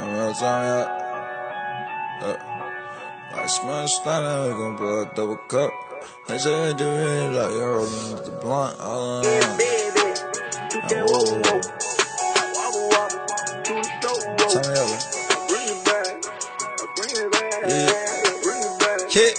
real time, I smell stunning, we gon' pour a double cup. They say they really like you're rolling with the blunt. Whoa. Turn me over. Yeah.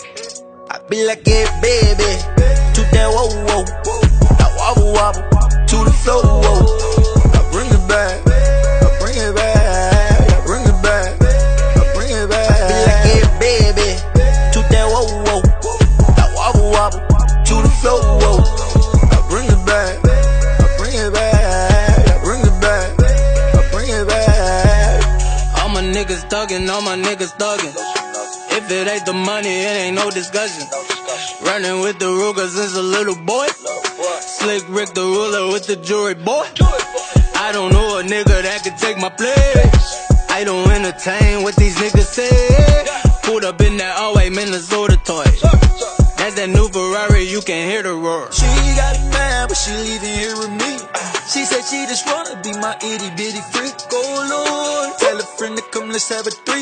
I be like, yeah, baby. To that whoa, whoa. I wobble, wobble. To the flow, whoa. I bring it back. I bring it back. I bring it back. I bring it back. I be like, yeah, baby. To that whoa, whoa. I wobble, wobble. To the flow, whoa. I bring it back. I bring it back. I bring it back. I bring it back. All my niggas thuggin', all my niggas thuggin'. If it ain't the money, it ain't no discussion. Running with the Ruger since a little boy. Slick Rick the ruler with the jewelry boy. I don't know a nigga that can take my place. I don't entertain what these niggas say. Pulled up in that all-white Minnesota toy. That's that new Ferrari, you can hear the roar. She got it mad, but she leaving here with me. She said she just wanna be my itty bitty freak. Go Lord, tell a friend to come, let's have a three.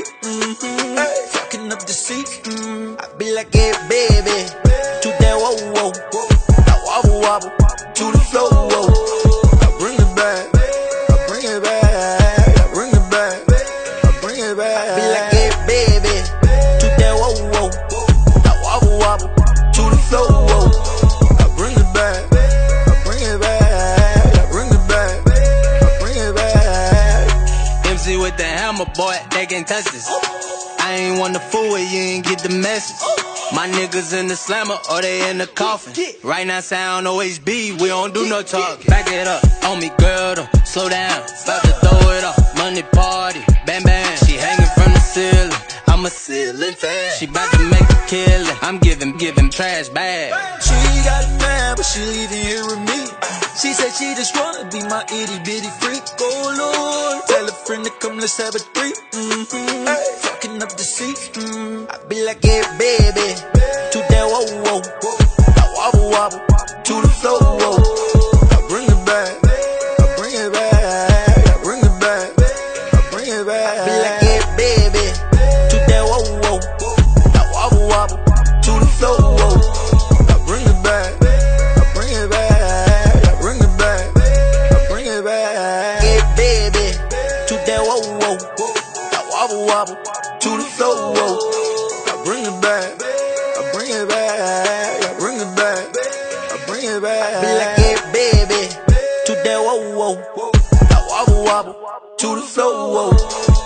Fucking up the seat. I be like, yeah, baby. To that whoa, whoa. I wobble, wobble. To the flow, whoa. I bring it back. I bring it back. I bring it back. I bring it back. I be like, yeah, baby. To that whoa, whoa. I wobble, wobble. To the flow, whoa. I bring it back. I bring it back. I bring it back. I bring it back. MC with the hammer, boy, they can't touch this. I ain't wanna fool with you, ain't get the message. My niggas in the slammer or they in the coffin. Right now sound OHB, we don't do no talking. Back it up, on me girl, don't slow down. About to throw it off, money party, bam bam. She hanging from the ceiling, I'm a ceiling fan. She bout to make a killing, I'm giving trash bag. She got it mad, but she leaving here with me. She said she just wanna be my itty bitty freak. Go Lord, tell a friend to come, let's have a three. Fucking up the seat. I be like, yeah, baby. To that whoa, whoa. I wobble, wobble. To the flow, whoa. I bring it back. I bring it back. I bring it back. I bring it back. I be like, yeah, baby. To that whoa, whoa. I wobble, wobble. To the flow, whoa. I bring it back. I bring it back. I bring it back. I bring it back. Yeah, baby. To that whoa, whoa. I wobble, wobble. To the flow, whoa. I bring it back. I bring it back. I bring it back. I bring it back. Be like, yeah, baby. To that whoa, whoa. I wobble, wobble. To the flow, whoa.